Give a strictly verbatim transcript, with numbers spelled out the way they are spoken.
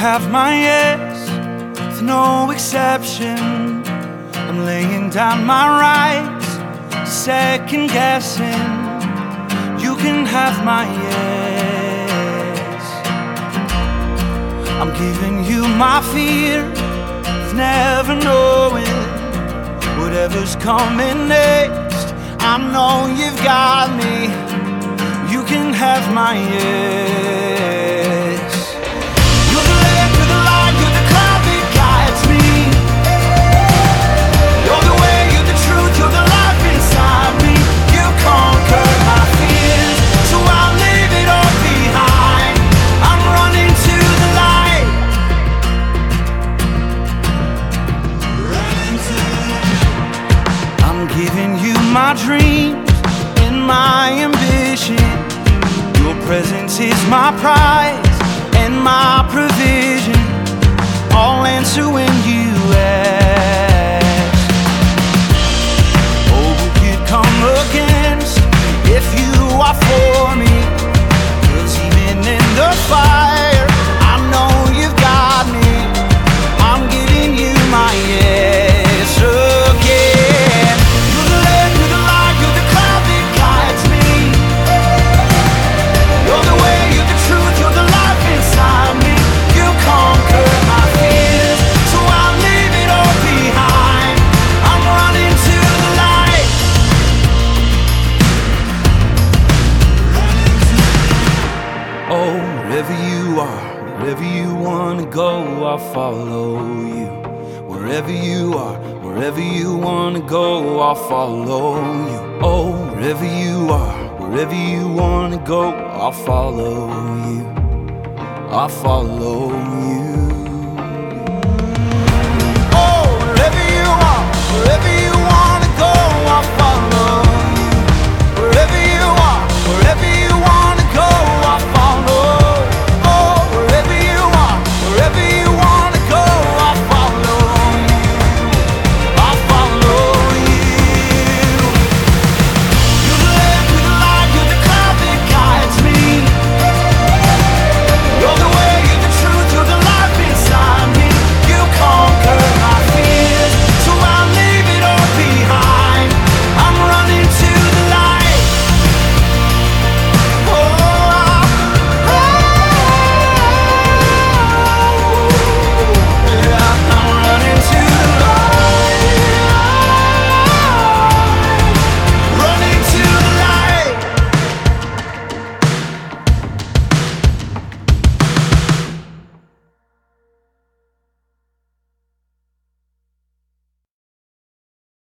have my yes, with no exception. I'm laying down my rights, second guessing. You can have my yes. I'm giving you my fear of never knowing whatever's coming next. I know you've got me. You can have my yes. You're the lamp, you're the light, you're the cloud that guides me. You're the way, you're the truth, you're the life inside me. You conquer my fears, so I'll leave it all behind. I'm running to the light. I'm giving you my dreams and my ambition. Your presence is my prize and my provision. I'll answer when you ask. Oh, who could come against if you are for me? 'Cause even in the fire, I know you've got me. I'm giving you my yes again. You're the lamp, you're the light, you're the cloud that guides me. You're the way, you're the truth, you're the life inside me. You conquer my fears, so I'll leave it all behind. I'm running to the light. Oh, wherever you are, wherever you wanna go, I'll follow you. Wherever you are, wherever you wanna go, I'll follow you. Oh, wherever you are, wherever you wanna go, I'll follow you. I'll follow you.